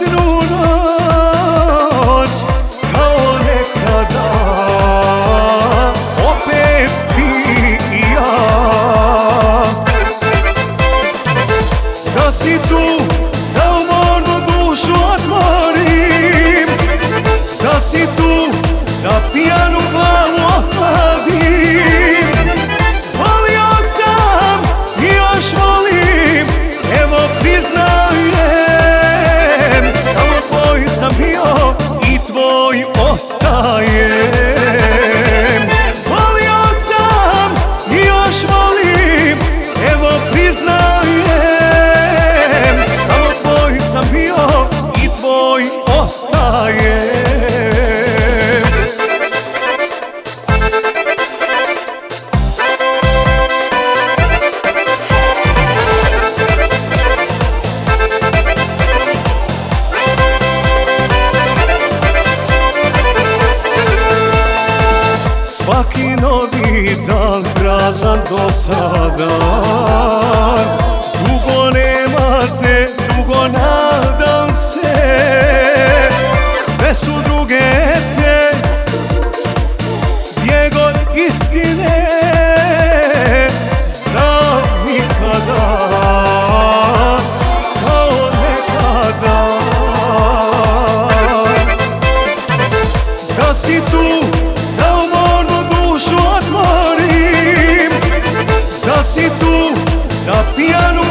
vedru noć, kao nekada, opet ti i ja. Da si tu, da umornu dušu odmorim, da si tu, da pijanu glavu ohladim. Volio sam i još volim, evo priznajem, samo tvoj sam bio i tvoj ostajem. Volio sam i još volim, evo priznajem, samo tvoj sam bio i tvoj ostajem. Svaki novi dan prazan, dosadan, dugo nemate, dugo nadam se. Sve su druge te, bijeg od istine, zdrav nikada, kao nekada. Da si tu, da si tu, da pijanu